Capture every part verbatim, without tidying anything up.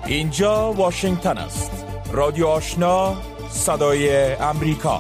اینجا واشنگتن است. رادیو آشنا، صدای امریکا.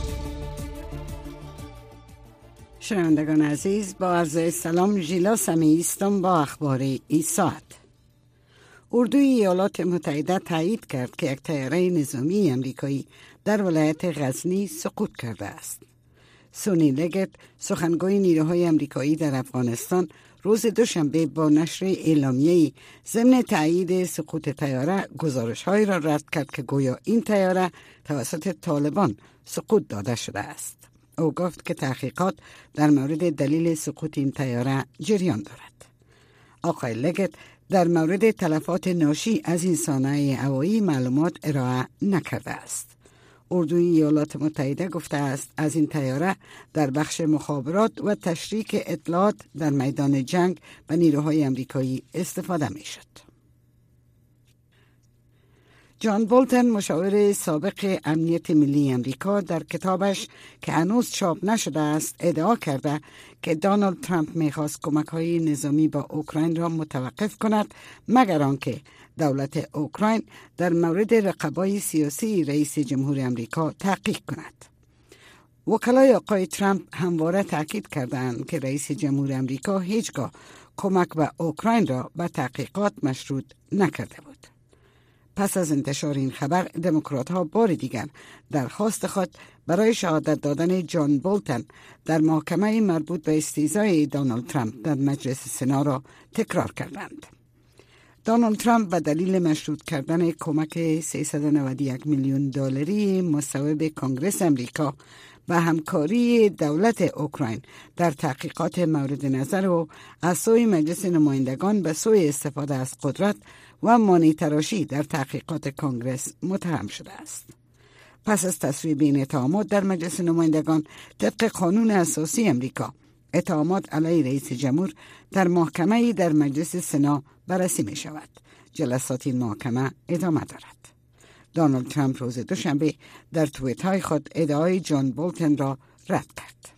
شنوندگان عزیز، با عرض سلام، ژیلا سمیعی هستم با اخبار این ساعت. اردوی ایالات متحده تایید کرد که یک طیاره نظامی امریکایی در ولایت غزنی سقوط کرده است. سونی لگت، سخنگوی نیروهای امریکایی در افغانستان، روز دوشنبه با نشر اعلامیه‌ای ضمن تایید سقوط طیاره گزارش‌هایی را رد کرد که گویا این طیاره توسط طالبان سقوط داده شده است. او گفت که تحقیقات در مورد دلیل سقوط این طیاره جریان دارد. آقای لگت در مورد تلفات ناشی از این صنایع هوایی معلومات ارائه نکرده است. اردوی ایالات متحده گفته است از این طیاره در بخش مخابرات و تشریک اطلاعات در میدان جنگ به نیروهای امریکایی استفاده می شد. جان بولتن، مشاور سابق امنیت ملی امریکا، در کتابش که هنوز چاپ نشده است ادعا کرده که دونالد ترامپ می‌خواست کمک‌های نظامی با اوکراین را متوقف کند مگر آنکه دولت اوکراین در مورد رقبای سیاسی رئیس جمهور امریکا تحقیق کند. وکلای آقای ترامپ همواره تاکید کردند که رئیس جمهور امریکا هیچگاه کمک به اوکراین را به تحقیقات مشروط نکرده بود. پس از انتشار این خبر، دموکرات ها بار دیگر درخواست خود برای شهادت دادن جان بولتن در محکمه مربوط به استیضای دونالد ترامپ در مجلس سنا را تکرار کردند. دونالد ترامپ به دلیل مشروط کردن کمک سیصد و نود و یک میلیون دلاری مصوب کنگره امریکا و همکاری دولت اوکراین در تحقیقات مورد نظر و از سوی مجلس نمایندگان به سوی استفاده از قدرت و مانیتراشی در تحقیقات کنگره متهم شده است. پس از تصویب این اتهامات در مجلس نمایندگان، طبق قانون اساسی امریکا، اتهامات علیه رئیس جمهور در محکمه‌ای در مجلس سنا بررسی می شود. جلسات این محکمه ادامه دارد. دونالد ترامپ روز دوشنبه در توییت های خود ادعای جان بولتن را رد کرد.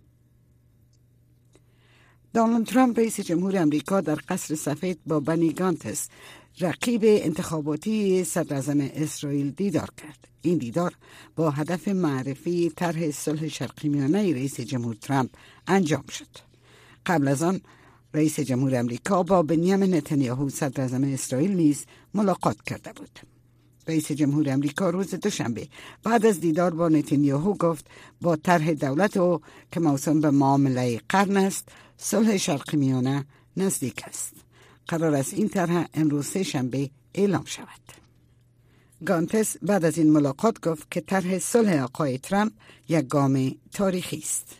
دونالد ترامپ رئیس جمهور امریکا در قصر سفید با بنی گانتس، رقیب انتخاباتی صدراعظم اسرائیل، دیدار کرد. این دیدار با هدف معرفی طرح صلح شرقی میانه رئیس جمهور ترامپ انجام شد. قبل از آن رئیس جمهور امریکا با بنیامین نتانیاهو صدراعظم اسرائیل نیز ملاقات کرده بود. رئیس جمهور امریکا روز دوشنبه بعد از دیدار با نتانیاهو گفت با طرح دولت او که موسوم به معامله قرن است، صلح شرقی میانه نزدیک است. قرار است این طرح امروز سه شنبه اعلام شود. گانتس بعد از این ملاقات گفت که طرح صلح آقای ترامپ یک گام تاریخی است.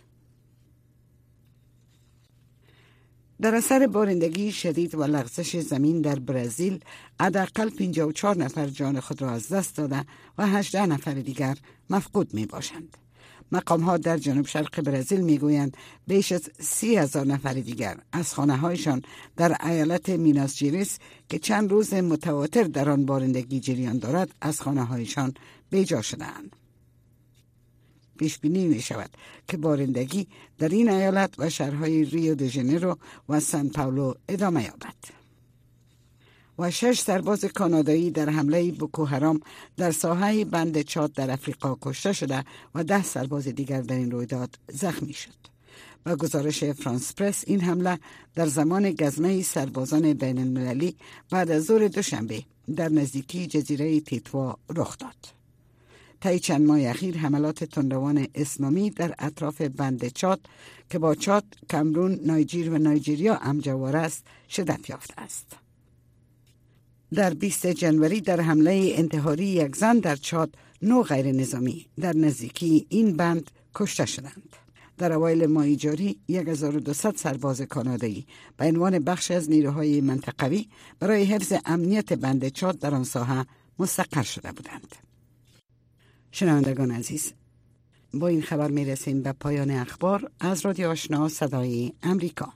در اثر بارندگی شدید و لغزش زمین در برزیل، حداقل پنجاه و چهار نفر جان خود را از دست داده و هجده نفر دیگر مفقود می باشند. مقام ها در جنوب شرق برزیل می گویند بیش از سی هزار نفر دیگر از خانه هایشان در ایالت میناس جیریس که چند روز متواتر در آن بارندگی جریان دارد از خانه هایشان بیجا شدند. پیش بینی می شود که بارندگی در این ایالت و شهرهای ریو د ژانیرو و سان پائولو ادامه یابد. و شش سرباز کانادایی در حمله بوکو حرام در ساحه بند چاد در افریقا کشته شده و ده سرباز دیگر در این رویداد زخمی شد. با گزارش فرانس پرس، این حمله در زمان گزمه سربازان بین المللی بعد از ظهر دوشنبه در نزدیکی جزیره تیتوا رخ داد. طی چند ماه اخیر حملات تندروان اسلامی در اطراف بند چاد که با چاد، کامرون، نایجیر و نایجریا همجوار است شدت یافته است. در بیستم ژانویه در حمله انتحاری یک زن در چاد، نه غیر نظامی در نزدیکی این بند کشته شدند. در اوایل ماه جاری هزار و دویست سرباز کانادایی به عنوان بخش از نیروهای منطقوی برای حفظ امنیت بند چاد در آن ساحه مستقر شده بودند. شنوندگان عزیز، با این خبر می رسیم به پایان اخبار از رادیو آشنا صدای امریکا.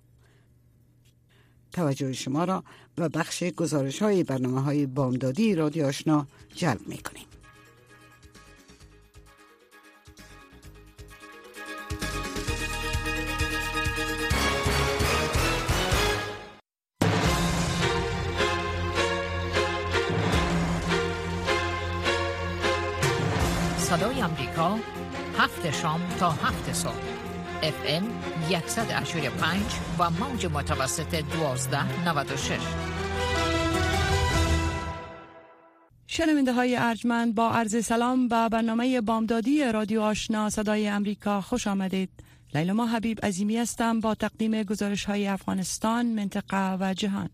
توجه شما را به بخش گزارش های برنامه های بامدادی رادیو آشنا جلب می کنیم. صدای امریکا، هفت شام تا هفت صبح. اف ام صد و هشتاد و پنج و موج متوسط دوازده نود و شش. شنونده های ارجمند، با عرض سلام به برنامه بامدادی رادیو آشنا صدای امریکا خوش آمدید. لیلا حبیب عظیمی هستم با تقدیم گزارش های افغانستان، منطقه و جهان.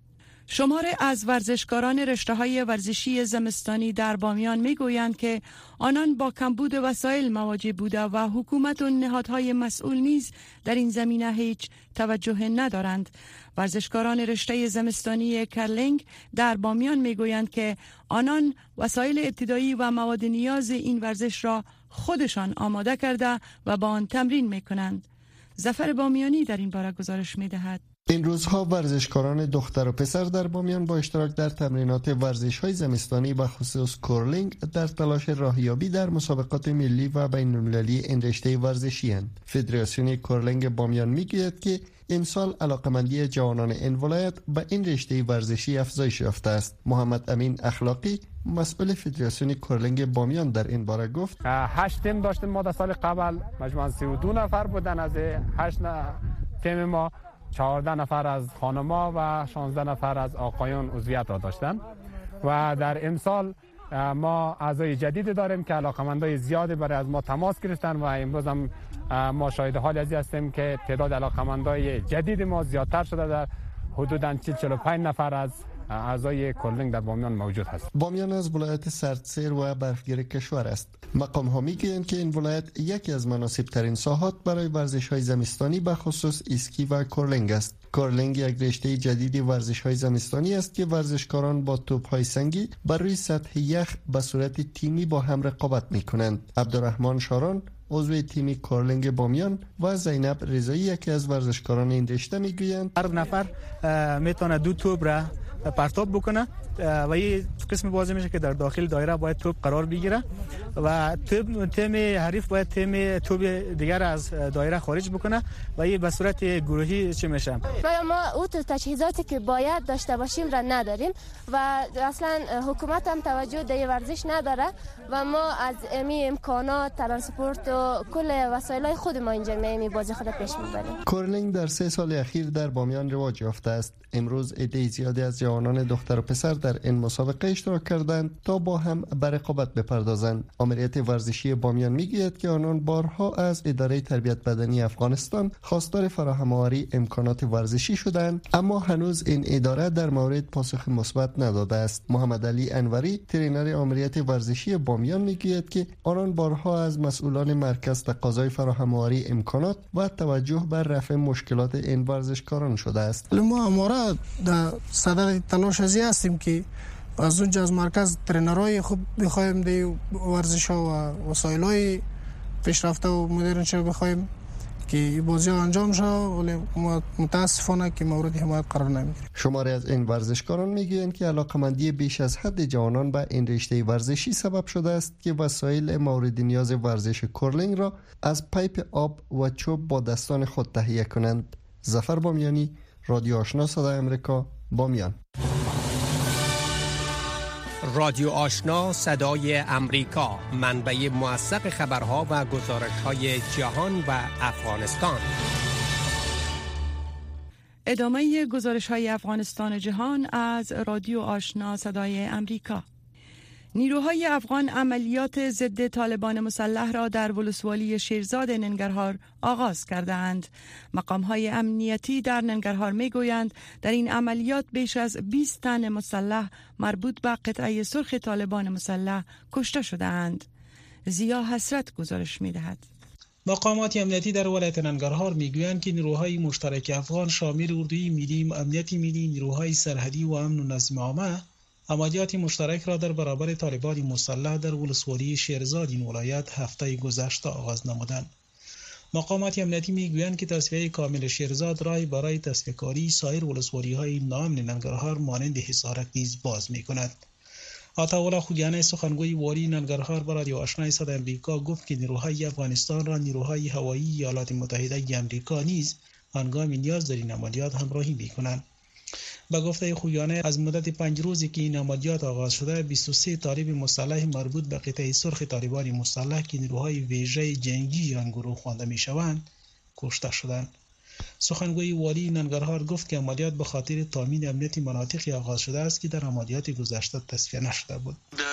شماره از ورزشکاران رشته‌های ورزشی زمستانی در بامیان می‌گویند که آنان با کمبود وسایل مواجه بوده و حکومت و نهادهای مسئول نیز در این زمینه هیچ توجه ندارند. ورزشکاران رشته زمستانی کرلینگ در بامیان می‌گویند که آنان وسایل ابتدایی و مواد نیاز این ورزش را خودشان آماده کرده و با آن تمرین می‌کنند. ظفر بامیانی در این باره گزارش می‌دهد. این روزها ورزشکاران دختر و پسر در بامیان با اشتراک در تمرینات ورزش‌های زمستانی و خصوص کورلینگ در تلاش راهیابی در مسابقات ملی و بین‌المللی این رشته ورزشی اند. فدراسیون کورلینگ بامیان میگوید که امسال علاقمندی جوانان این ولایت به این رشته ورزشی افزایش یافته است. محمد امین اخلاقی، مسئول فدراسیون کورلینگ بامیان، در این باره گفت: هشت تیم داشتیم ما در سال قبل، مجموعاً سی و دو نفر بودن. از هشت تیم ما چهارده نفر از خانم‌ها و شانزده نفر از آقایان عضویت را داشتند و در امسال ما اعضای جدید داریم که علاقمندای زیادی برای از ما تماس گرفتن و امروز هم ما شاهد حال ازی هستیم که تعداد علاقمندای جدید ما زیادتر شده. در حدوداً چهل و پنج نفر از اعضای کورلینگ در بامیان موجود هست. بامیان از ولایت سردسیر و برفگیر کشور است. مقام ها میگویند که این ولایت یکی از مناسب ترین ساحات برای ورزش های زمستانی به خصوص اسکی و کورلینگ است. کورلینگ یک رشته جدید ورزش های زمستانی است که ورزشکاران با توپ های سنگی بر روی سطح یخ به صورت تیمی با هم رقابت میکنند. عبدالرحمن شاران، عضو تیم کورلینگ بامیان، و زینب رضایی، یکی از ورزشکاران این رشته، میگویند هر نفر میتونه دو توپ را پرتاب بکنه و یه قسم بازی میشه که در داخل دایره باید توپ قرار بگیره و تیم حریف باید تیم توپ دیگر از دایره خارج بکنه و یه به صورت گروهی چه میشه. ما اون تجهیزاتی که باید داشته باشیم را نداریم و اصلا حکومت هم توجه به ورزش نداره و ما از امی امکانات ترانسپورت و کل وسایل خود ما اینجا می بازی خود پیش میبریم. کورلینگ در سه سال اخیر در بامیان رواج یافته است. امروز عده زیادی از جوانان دختر و پسر در این مسابقه اشتراک کردند تا با هم به رقابت بپردازند. آمریت ورزشی بامیان میگوید که آنان بارها از اداره تربیت بدنی افغانستان خواستار فراهم‌آوری امکانات ورزشی شدند، اما هنوز این اداره در مورد پاسخ مثبت نداده است. محمد علی انوری، ترینر آمریت ورزشی بامیان، میگوید که آنان بارها از مسئولان مرکز تقاضای فراهم‌آوری امکانات و توجه بر رفع مشکلات این ورزشکاران شده است. ما امورا در صدر تلاش ازی هستیم که از اونجا از مرکز ترینرهای خوب بخوایم دی ورزش‌ها و وسایل‌های پیشرفته و مدرن چه بخوایم که بازی انجام شه، ولی متاسفانه که مورد حمایت قرار نمیگیره. شماری از این ورزشکاران میگویند که علاقمندی بیش از حد جوانان به این رشته ورزشی سبب شده است که وسایل مورد نیاز ورزش کورلینگ را از پیپ آب و چوب با دستان خود تهیه کنند. ظفر بامیانی، رادیو آشنا صدای امریکا، بامیان. رادیو آشنا صدای امریکا، منبع موثق خبرها و گزارش‌های جهان و افغانستان. ادامه گزارش‌های افغانستان و جهان از رادیو آشنا صدای امریکا. نیروهای افغان عملیات ضد طالبان مسلح را در ولسوالی شیرزاد ننگرهار آغاز کردند. مقام‌های امنیتی در ننگرهار می‌گویند در این عملیات بیش از بیست تن مسلح مربوط به قطعه سرخ طالبان مسلح کشته شده‌اند. زیا حسرت گزارش می‌دهد. مقامات امنیتی در ولایت ننگرهار میگویند که نیروهای مشترک افغان شامل اردوی ملی، امنیت ملی، نیروهای سرحدی و امن و نظم عامه عملیات مشترک را در برابر طالبان مسلح در ولسوالی شیرزاد این ولایت هفته گذشته آغاز نمودند. مقامات امنیتی میگویند که تصفیه کامل شیرزاد راه برای تصفیه کاری سایر ولسوالی‌های ناامن ننگرهار مانند حصارک نیز باز می‌کند. عطاالله خوگیانی سخنگوی والی ننگرهار به رادیو آشنای صدای امریکا گفت که نیروهای افغانستان را نیروهای هوایی ایالات متحده آمریکا نیز هنگام نیاز در این عملیات همراهی می‌کنند. به گفته خویانه از مدت پنج روزی که این عملیات آغاز شده بیست و سه طالب مسلح مربوط به قطعه سرخ طالبان مسلح که نیروهای ویژه جنگی آن گروه خوانده میشوند کشته شدند. سخنگوی والی ننگرهار گفت که عملیات به خاطر تامین امنیت مناطقی آغاز شده است که در عملیات گذشته تصفیه نشده بود.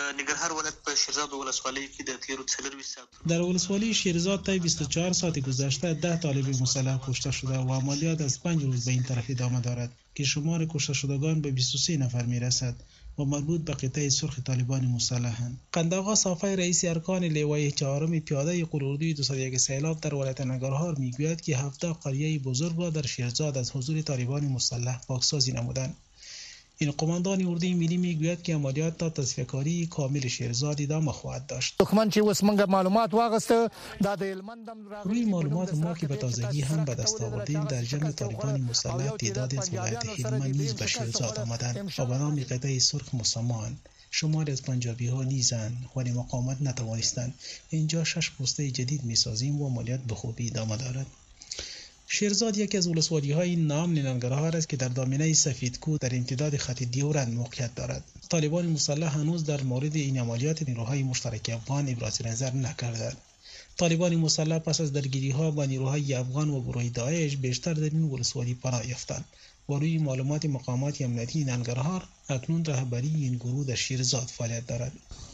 در ولسوالی شیرزاد طی بیست و چهار ساعت گذشته ده طالب مسلح کشته شده و عملیات از پنج روز به این طرف ادامه دارد که شمار کشته شدگان به بیست و سه نفر میرسد و مربوط به قطعه سرخ طالبان مسلحند. قندآقا صافی رئیس ارکان لواء چهارم پیاده قلوردوی دویست و یک سیلاب در ولایت ننگرهار میگوید که هفده قریه بزرگ را در شیرزاد از حضور طالبان مسلح پاکسازی نمودند. این قماندان اردوی ملی میگوید که عملیات تا تصفیه‌کاری کامل شیرزاد ادامه خواهد داشت. دښمن چې اوس موږ معلومات واغسته دا د روی معلومات ما که به تازگی هم به دست آوردیم در جمع طالبان مسلح تعدادی از ولایت هلمند نیز به شیرزاد آمدند و به نام قطعه سرخ مسماند. شماری از پنجابی ها نیزند ولی مقاومت نتوانستند. اینجا شش پوسته جدید میسازیم و عملیات به خوبی ادامه دارد. شیرزاد یکی از ولسوالی‌های نام ننگرهار است که در دامنه سفیدکو در امتداد خط دیورند موقعیت دارد. طالبان مسلح هنوز در مورد این عملیات نیروهای مشترک افغان ابراز نظر نکردند. طالبان مسلح پس از درگیری‌ها با نیروهای افغان و گروه داعش بیشتر در این ولسوالی پناه یافتند و روی معلومات مقامات امنیتی ننگرهار اکنون رهبری این گروه در شیرزاد فعالیت دارد.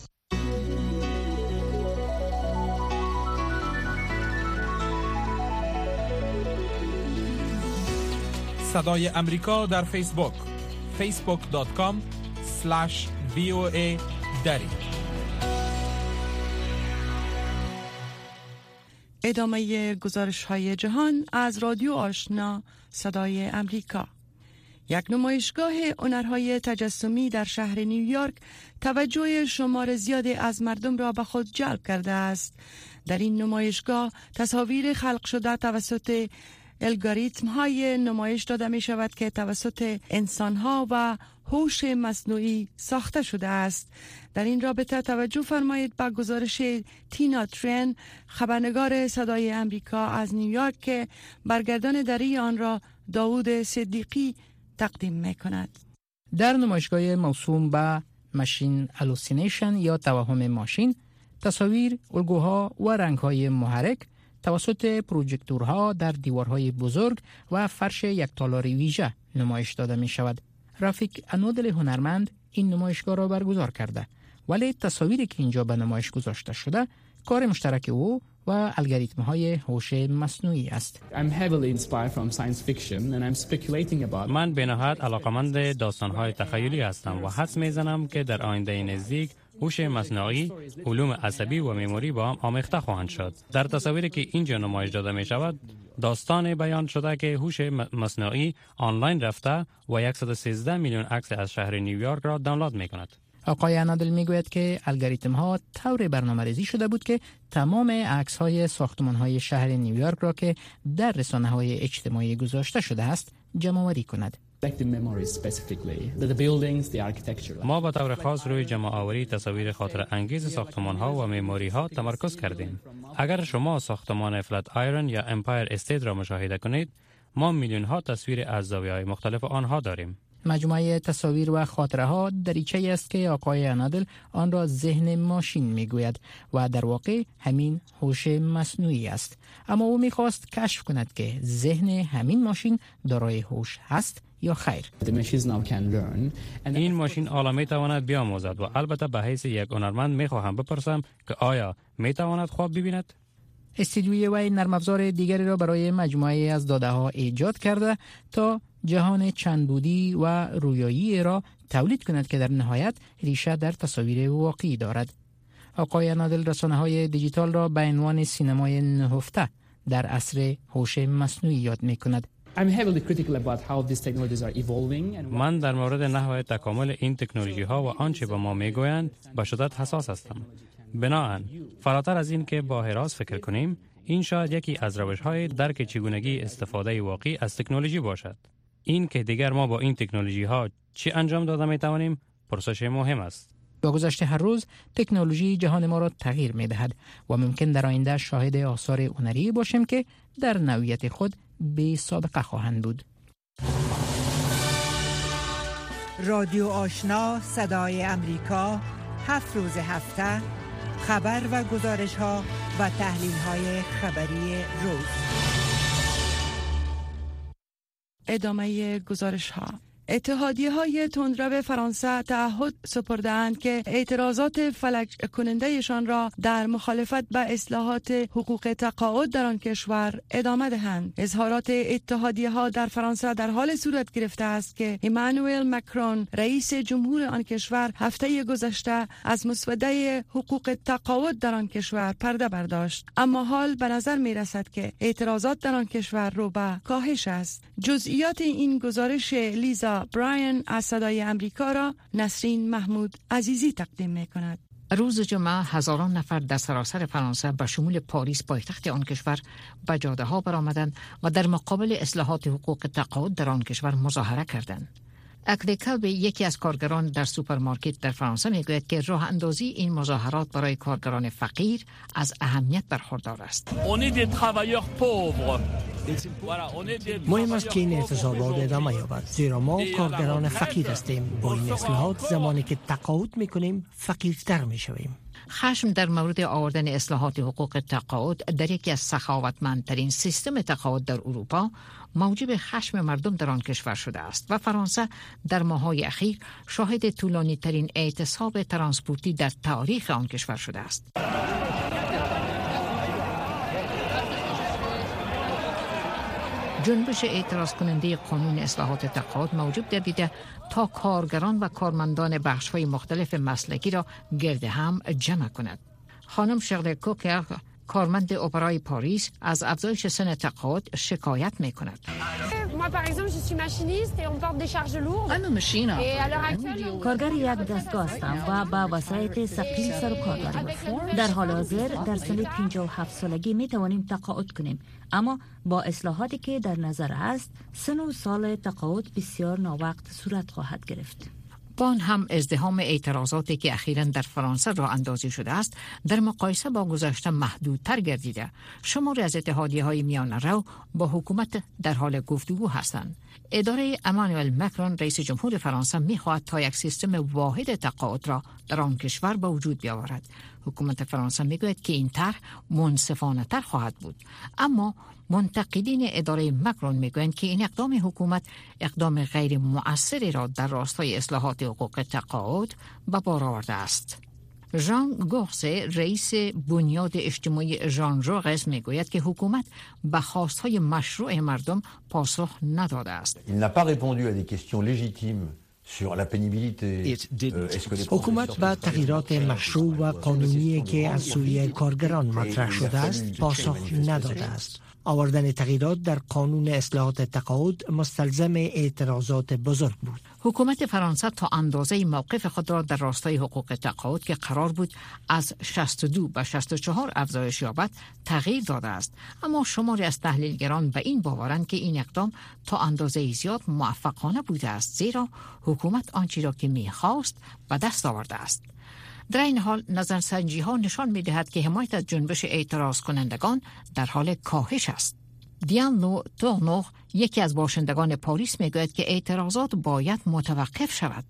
صدای امریکا در فیسبوک فیسبوک دات کام اسلش وی او ای دری. ادامه گزارش های جهان از رادیو آشنا صدای امریکا. یک نمایشگاه هنرهای تجسمی در شهر نیویورک توجه شمار زیادی از مردم را به خود جلب کرده است. در این نمایشگاه تصاویر خلق شده توسط الگوریتم های نمایش داده می شود که توسط انسان ها و هوش مصنوعی ساخته شده است. در این رابطه توجه فرمایید به گزارش تینا ترین، خبرنگار صدای امریکا از نیویورک که برگردان دری آن را داوود صدیقی تقدیم می کند. در نمایشگاه موسوم به ماشین هالوسینیشن یا توهم ماشین، تصاویر، الگوها و رنگ‌های محرک توسط پروژکتورها در دیوارهای بزرگ و فرش یک تالاری ویژه نمایش داده می شود. رافیک انودل هنرمند این نمایشگاه را برگزار کرده، ولی تصاویری که اینجا به نمایش گذاشته شده کار مشترک او و الگوریتم‌های هوش مصنوعی است. من به نهایت علاقه‌مند داستان‌های تخیلی هستم و حدس می‌زنم که در آینده نزدیک هوش مصنوعی، علوم عصبی و مموری با هم آمیخته خواهند شد. در تصاویری که اینجا نمایش داده می شود، داستان بیان شده که هوش مصنوعی آنلاین رفته و صد و سیزده میلیون عکس از شهر نیویورک را دانلود می کند. آقای انادل می گوید که الگوریتم ها طور برنامه‌ریزی شده بود که تمام عکس های ساختمان های شهر نیویورک را که در رسانه های اجتماعی گذاشته شده است جمع آوری کند. ما با طور خاص روی جمع آوری تصاویر خاطر انگیز ساختمان ها و معماری ها تمرکز کردیم. اگر شما ساختمان فلات آیرن یا امپایر استیت را مشاهده کنید، ما میلیون ها تصویر از زاویه‌های مختلف آنها داریم. مجموعه تصاویر و خاطره ها دریچه‌ای است که آقای انادل آن را ذهن ماشین میگوید و در واقع همین هوش مصنوعی است. اما او میخواست کشف کند که ذهن همین ماشین دارای هوش هست یا خیر. این ماشین حالا میتواند بیاموزد و البته به حیث یک هنرمند میخواهم بپرسم که آیا میتواند خواب ببیند؟ استودیوی وی نرم افزار دیگری را برای مجموعه از داده ها ایجاد کرده تا جهان چند بودی و رویایی را تولید کند که در نهایت ریشه در تصاویر واقعی دارد. آقای انادل رسانه های دیجیتال را به عنوان سینمای نهفته در عصر هوش مصنوعی یاد می کند. من در مورد نحوه تکامل این تکنولوژی ها و آنچه به ما می گویند به شدت حساس هستم. بنابراین فراتر از این که با حراس فکر کنیم، این شاید یکی از روش‌های درک چگونگی استفاده واقعی از تکنولوژی باشد. این که دیگر ما با این تکنولوژی ها چی انجام داده می توانیم پرسش مهم است. با گذشت هر روز تکنولوژی جهان ما را تغییر می دهد و ممکن در آینده شاهد آثار هنری باشیم که در نوعیت خود بی سابقه خواهند بود. رادیو آشنا صدای امریکا، هفت روز هفته خبر و گزارش ها و تحلیل های خبری روز. ادامه گزارش ها. اتحادیه های تندرو فرانسه تعهد سپردند که اعتراضات فلج کنندهشان را در مخالفت به اصلاحات حقوق تقاعد در آن کشور ادامه دهند. اظهارات اتحادیه ها در فرانسه در حال صورت گرفته است که ایمانوئل مکرون رئیس جمهور آن کشور هفته گذشته از مسوده حقوق تقاعد در آن کشور پرده برداشت، اما حال به نظر می رسد که اعتراضات در آن کشور رو به کاهش است. جزئیات این گزارش لیزا براین از صدای امریکا را نسرین محمود عزیزی تقدیم می کند. روز جمعه هزاران نفر در سراسر فرانسه به شمول پاریس پایتخت آن کشور به جاده ها برآمدند و در مقابل اصلاحات حقوق تقاعد در آن کشور مظاهره کردند. اکلی کلبی یکی از کارگران در سوپرمارکت در فرانسه میگوید که راه اندازی این مظاهرات برای کارگران فقیر از اهمیت برخوردار است. مهم است که این اعتصابات ادامه یابد، زیرا ما کارگران فقیر هستیم. با این اصلاحات زمانی که تقاعد میکنیم فقیرتر میشویم. خشم در مورد آوردن اصلاحات حقوق تقاعد در یکی از سخاوتمندترین سیستم تقاعد در اروپا موجب خشم مردم در آن کشور شده است و فرانسه در ماه‌های اخیر شاهد طولانی ترین اعتصاب ترانسپورتی در تاریخ آن کشور شده است. جنبش اعتراض کننده قانون اصلاحات تقاعد موجب گردیده تا کارگران و کارمندان بخش‌های مختلف مسلکی را گرد هم جمع کند. خانم شغل کوکر، کارمند اپرای پاریس، از افزایش سن تقاعد شکایت می کند. کارگر یک دستگاه هستم و با وسایط ثقیل سر و کار دارم. در حال حاضر در سن پنجاه و هفت سالگی می توانیم تقاعد کنیم، اما با اصلاحاتی که در نظر است سن و سال تقاعد بسیار ناوقت صورت خواهد گرفت. با هم ازدحام اعتراضاتی که اخیراً در فرانسه راه اندازی شده است در مقایسه با گذشته محدودتر گردیده. شماری از اتحادیه‌های میانه رو با حکومت در حال گفتگو هستند. اداره ایمانوئل مکرون رئیس جمهور فرانسه می‌خواهد تا یک سیستم واحد تقاعد را در آن کشور به وجود بیاورد. حکومت فرانسه میگوید که این طرح منصفانه تر خواهد بود، اما منتقدین اداره مکرون میگویند که این اقدام حکومت اقدام غیر مؤثری را در راستای اصلاحات حقوق تقاعد به بار آورده است. ژان گورسه رئیس بنیاد اجتماعی ژان ژورس میگوید که حکومت به خواستهای مشروع مردم پاسخ نداده است. Il n'a pas répondu à des questions légitimes. حکومت به تغییرات مشروع و قانونی که از سوی کارگران مطرح شده است پاسخ نداده است. آوردن تغییرات در قانون اصلاحات تقاعد مستلزم اعتراضات بزرگ بود. حکومت فرانسه تا اندازه موقف خود را در راستای حقوق تقاعد که قرار بود از شصت و دو به شصت و چهار افزایش یابد تغییر داده است، اما شماری از تحلیلگران به این باورند که این اقدام تا اندازه زیاد موفقانه بوده است، زیرا حکومت آنچه را که می‌خواست به دست آورده است. در این حال نظرسنجی ها نشان می دهد که حمایت از جنبش اعتراض کنندگان در حال کاهش است. دیان تورنو یکی از باشندگان پاریس می گوید که اعتراضات باید متوقف شود.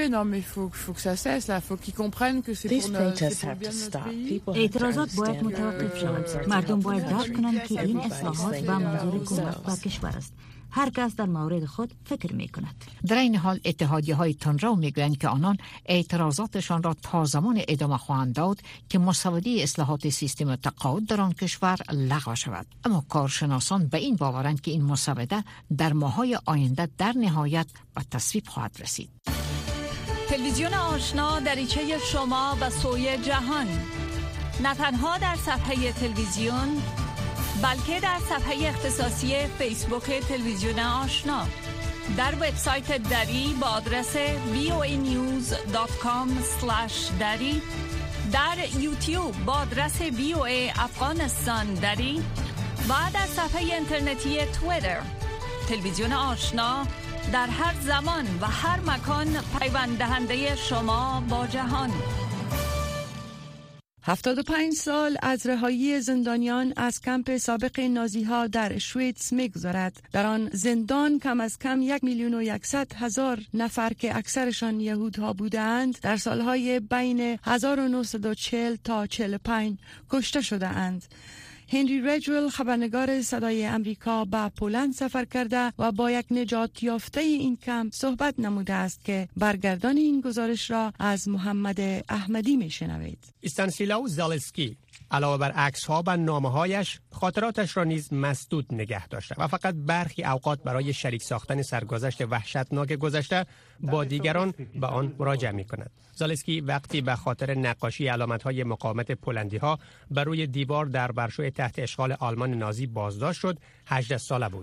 اعتراضات باید متوقف شود. مردم باید درک کنند که این اصلاحات به منظور کمک به کشور است. هر کس در مورد خود فکر می کند. در این حال اتحادیه های تندرو می گویند که آنان اعتراضاتشان را تا زمان ادامه خواهند داد که مسوده اصلاحات سیستم تقاعد در آن کشور لغو شود. اما کارشناسان به این باورند که این مسوده در ماه‌های آینده در نهایت به تصویب خواهد رسید. تلویزیون آشنا دریچه شما و سوی جهان، نه تنها در صفحه تلویزیون بلکه در صفحه اختصاصی فیسبوک تلویزیون آشنا، در وبسایت دری با آدرس وی او ای نیوز دات کام اسلش دری، در یوتیوب با آدرس وی او ای افغانستان دری و در صفحه اینترنتی توییتر. تلویزیون آشنا در هر زمان و هر مکان پیوند دهنده شما با جهان. هفتاد و پنج سال از رهایی زندانیان از کمپ سابق نازیها در اشویتس می‌گذرد. در آن زندان کم از کم یک میلیون و یکصد هزار نفر که اکثرشان یهودها بودند در سالهای بین هزار و نهصد و چهل تا چهل و پنج کشته شده اند. هنری رجول خبرنگار صدای امریکا به پولند سفر کرده و با یک نجات یافته این کمپ صحبت نموده است که برگردان این گزارش را از محمد احمدی میشنوید. استانسیلاو زالسکی علاوه بر عکس‌ها و نامه‌هایش خاطراتش را نیز مسدود نگه داشته و فقط برخی اوقات برای شریک ساختن سرگذشت وحشتناک گذشته با دیگران به آن مراجعه می‌کند. زالسکی وقتی به خاطر نقاشی علامت‌های مقاومت پولندی‌ها بر روی دیوار در ورشوی تحت اشغال آلمان نازی بازداشت شد، هجده ساله بود.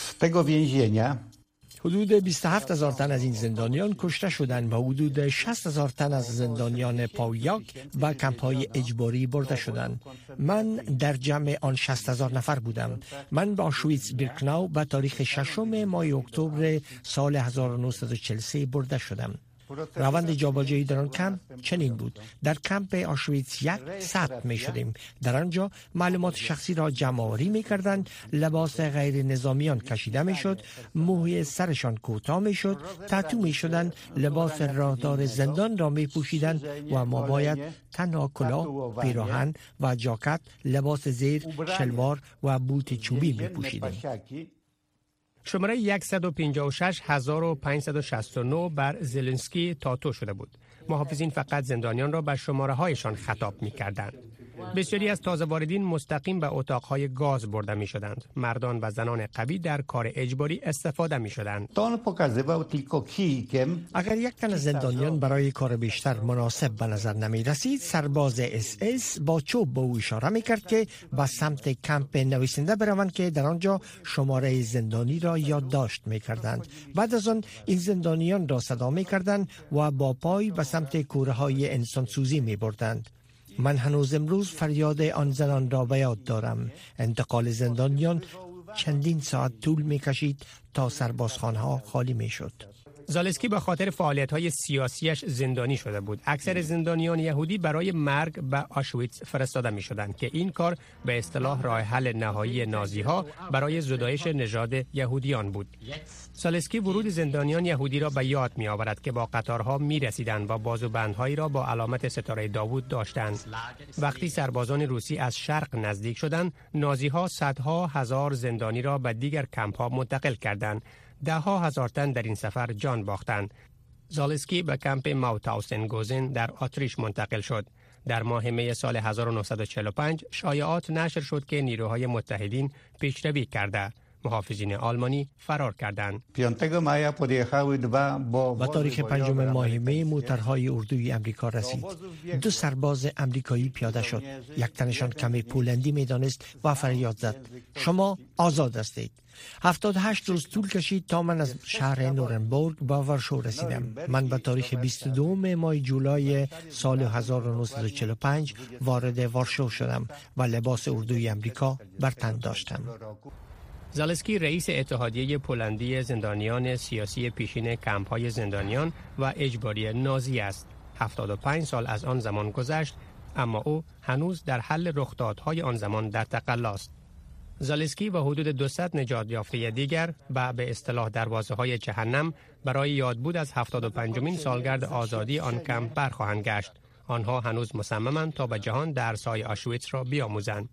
حدود بیست و هفت هزار تن از این زندانیان کشته شدند و حدود شصت هزار تن از زندانیان پاویاک و کمپ‌های اجباری برده شدند. من در جمع آن شصت هزار نفر بودم. من به آشویتس بیرکناو به تاریخ ششم ماه اکتبر سال هزار و نهصد و چهل و سه برده شدم. روند جابجایی در آن کمپ چنین بود: در کمپ آشویتس یک ثبت می شدیم. در آنجا معلومات شخصی را جمع آوری می کردند، لباس غیر نظامیان کشیده می شد، موهای سرشان کوتاه می شد، تتو می شدند، لباس راهدار زندان را می پوشیدند و ما باید تنها کلاه، پیراهن و جاکت، لباس زیر، شلوار و بوت چوبی می پوشیدیم. شماره صد و پنجاه و شش هزار و پانصد و شصت و نه بر زلنسکی تاتو شده بود. محافظین فقط زندانیان را به شماره هایشان خطاب می کردند. بسیاری از تازه واردین مستقیم به اتاقهای گاز برده می شدند. مردان و زنان قوی در کار اجباری استفاده می شدند. اگر یک تن از زندانیان برای کار بیشتر مناسب به نظر نمی رسید، سرباز اس اس با چوب به او اشاره می کرد که به سمت کمپ نویسنده بروند که در آنجا شماره زندانی را یادداشت می کردند. بعد از آن این زندانیان را صدا می کردند و با پای به سمت کوره های انسانسوزی می بردند. من هنوز امروز فریاد آن زنان را به یاد دارم. انتقال زندانیان چندین ساعت طول می کشید تا سربازخانه‌ها خالی می شد. زالسکی به خاطر فعالیت‌های سیاسیش زندانی شده بود. اکثر زندانیان یهودی برای مرگ به آشویتس فرستاده می‌شدند که این کار به اصطلاح راه حل نهایی نازی‌ها برای زدایش نژاد یهودیان بود. زالسکی ورود زندانیان یهودی را به یاد می‌آورد که با قطارها می‌رسیدند و بازوبندهایی را با علامت ستاره داوود داشتند. وقتی سربازان روسی از شرق نزدیک شدند، نازی‌ها صدها هزار زندانی را به دیگر کمپ‌ها منتقل کردند. ده ها هزار تن در این سفر جان باختند. زالسکی به کمپ ماوتاوسنگوزن در اتریش منتقل شد. در ماه می سال هزار و نهصد و چهل و پنج شایعات نشر شد که نیروهای متحدین پیشروی کرده. محافظین آلمانی فرار کردند. و تاریخ پنجم ماه می موترهای اردوی امریکا رسید. دو سرباز امریکایی پیاده شد. یک تنشان کمی پولندی میدانست و فریاد زد: شما آزاد هستید. هفتاد و هشت روز طول کشید تا من از شهر نورنبورگ به ورشو رسیدم. من به تاریخ بیست و دو ماه جولای سال هزار و نهصد و چهل و پنج وارد ورشو شدم و لباس اردوی امریکا بر تن داشتم. زالسکی رئیس اتحادیه پولندی زندانیان سیاسی پیشین کمپ‌های زندانیان و اجباری نازی است. هفتاد و پنج سال از آن زمان گذشت، اما او هنوز در حل رخدادهای آن زمان در تقلاست. زالسکی و حدود دویست نجات یافته دیگر به به اصطلاح دروازه‌های جهنم برای یادبود از هفتاد و پنجمین سالگرد آزادی آن کمپ برخواهند گشت. آنها هنوز مصممند تا به جهان درس‌های آشویتس را بیاموزند.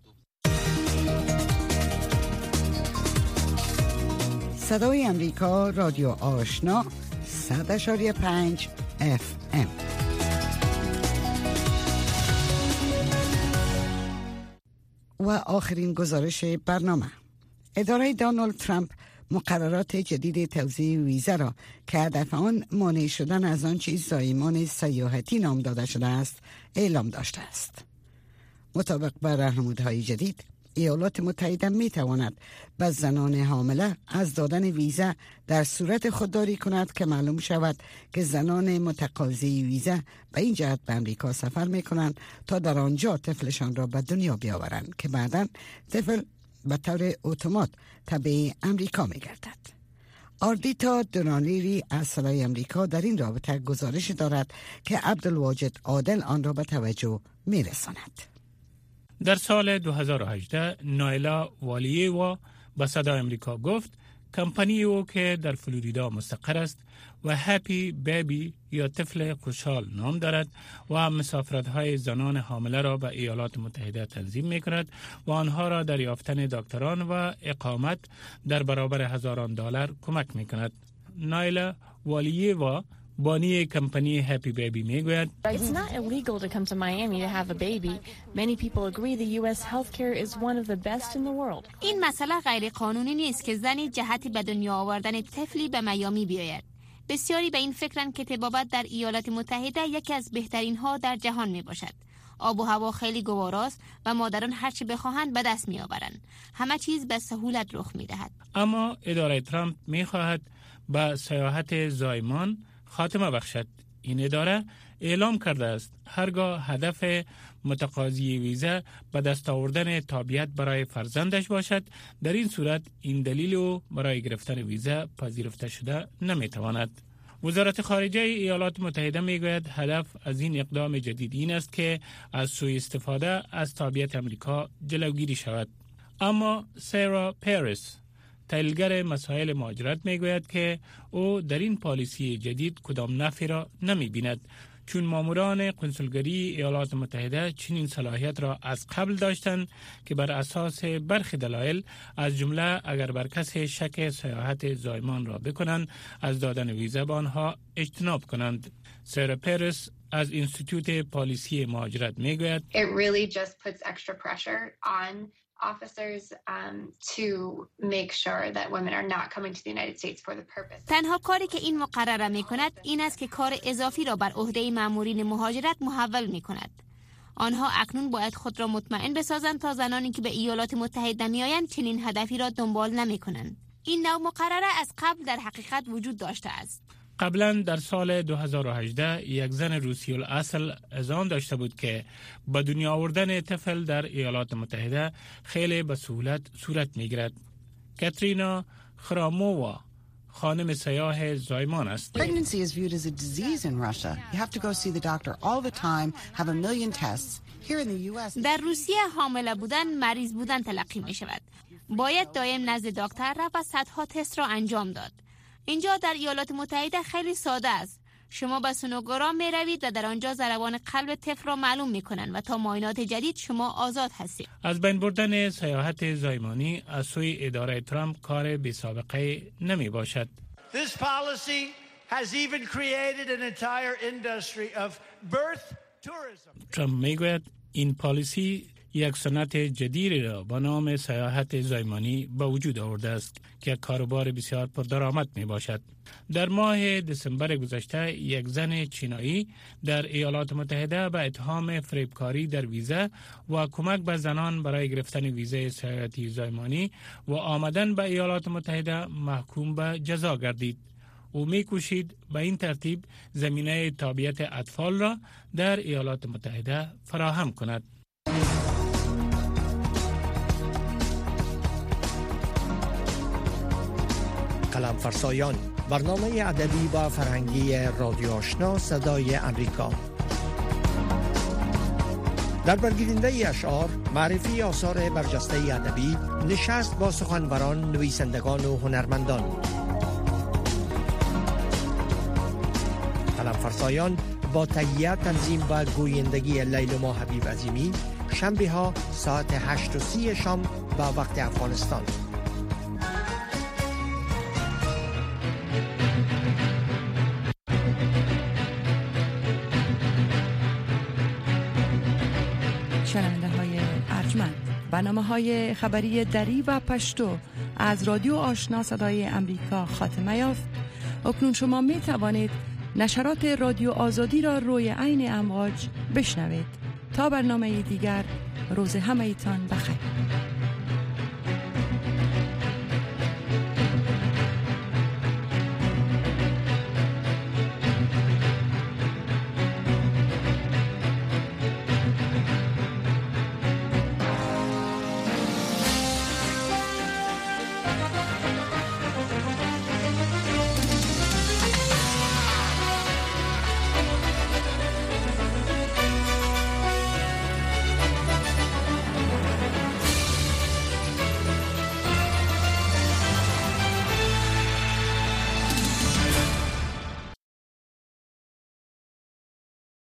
صدای امریکا، رادیو آشنا، صد اشاری پنج اف ام. و آخرین گزارش برنامه: اداره دونالد ترامپ مقررات جدید توزیع ویزا را که هدف آن مانع شدن از آن چیز زایمان سیاحتی نام داده شده است اعلام داشته است. مطابق با راهنمودهای جدید، ایالات متحده می تواند به زنان حامله از دادن ویزا در صورت خودداری کند که معلوم شود که زنان متقاضی ویزا به این جهت به امریکا سفر می کنند تا در آنجا طفلشان را به دنیا بیاورند که بعداً طفل به طور اتومات تبع امریکا می گردد. آردیتا دونانیری از صدای امریکا در این رابطه گزارش دارد که عبدالواجد عادل آن را به توجه می‌رساند. در سال دو هزار و هجده نایلا والیووا به صدای امریکا گفت کمپانی او که در فلوریدا مستقر است و هپی بیبی یا طفل خوشحال نام دارد و مسافرت‌های زنان حامله را به ایالات متحده تنظیم می‌کند و آنها را در یافتن دکتران و اقامت در برابر هزاران دلار کمک می‌کند. نایلا والیووا بانی کمپانی هپی بیبی میگوید It's not illegal to come to Miami to have a baby. Many people agree the U S healthcare is one of the best in the world. این مسئله غیر قانونی نیست که زنی جهتی به دنیا آوردن طفلی به میامی بیاید. بسیاری به این فکرند که طبابت در ایالات متحده یکی از بهترین ها در جهان می باشد. آب و هوا خیلی گواراست و مادران هر چی بخواهند به دست می آورند. همه چیز به سهولت رخ می دهد. اما اداره ترامپ می خواهد به سیاحت زایمان خاتمه بخشد. این اداره اعلام کرده است هرگاه هدف متقاضی ویزا به دست آوردن تابعیت برای فرزندش باشد، در این صورت این دلیل او برای گرفتن ویزا پذیرفته شده نمیتواند. وزارت خارجه ایالات متحده میگوید هدف از این اقدام جدید این است که از سوء استفاده از تابعیت امریکا جلوگیری شود. اما سارا پیرس تحلیلگر مسائل مهاجرت میگوید که او در این پالیسی جدید کدام نفعی را نمی بیند، چون ماموران کنسولگری ایالات متحده چنین صلاحیت را از قبل داشتند که بر اساس برخی دلایل از جمله اگر بر کسی شک سیاحت زایمان را بکنند از دادن ویزا به آنها اجتناب کنند. سارا پیرس از انستیتوت پالیسی مهاجرت میگوید It really just puts extra pressure on officers um, to make sure that women are not coming to the United States for the purpose. تنها کاری که این مقرره می کند این است که کار اضافی را بر عهده مامورین مهاجرت محول می کند. آنها اکنون باید خود را مطمئن بسازند تا زنانی که به ایالات متحده می آیند چنین هدفی را دنبال نمی کنند. این نوع مقرره از قبل در حقیقت وجود داشته است. قبلا در سال دو هزار و هجده یک زن روسی الاصل اذعان داشته بود که به دنیا آوردن طفل در ایالات متحده خیلی به سهولت صورت میگیرد. کاترینا خرامووا خانم سیاه زایمان است. Pregnancy is viewed as a disease in Russia. You have to go see the doctor all the time, have a million tests. Here in the U S در روسیه حامله بودن مریض بودن تلقی می شود. باید دائم نزد دکتر رفت و صدها تست را انجام داد. اینجا در ایالات متحده خیلی ساده است. شما به سونوگرام می روید و در آنجا ضربان قلب طفل را معلوم می کنند و تا معاینات جدید شما آزاد هستید. از بین بردن سیاحت زایمانی از سوی اداره ترامپ کار بی سابقه نمی باشد. This policy has even created an entire industry of birth tourism. ترامپ می گوید این پالیسی یک صنعت جدیدی را با نام سیاحت زایمانی به وجود آورده است که کاروبار بسیار پردرآمد می باشد. در ماه دسامبر گذشته یک زن چینایی در ایالات متحده به اتهام فریبکاری در ویزا و کمک به زنان برای گرفتن ویزای سیاحتی زایمانی و آمدن به ایالات متحده محکوم به جزا گردید. او می کوشید به این ترتیب زمینه تابعیت اطفال را در ایالات متحده فراهم کند. قلم فرسایان، برنامه ادبی و فرهنگی رادیو آشنا صدای امریکا. در برگیرنده اشعار، معرفی آثار برجسته ادبی، نشست با سخنوران، نویسندگان و هنرمندان. قلم فرسایان با تهیه، تنظیم و گویندگی لیلما حبیب عظیمی، شنبه ها ساعت هشت و سی شام به وقت افغانستان. شنونده های ارجمند، برنامه های خبری دری و پشتو از رادیو آشنا صدای امریکا خاتمه یافت. اکنون شما می توانید نشرات رادیو آزادی را روی عین امواج بشنوید. تا برنامه دیگر، روز همه ایتان بخیر.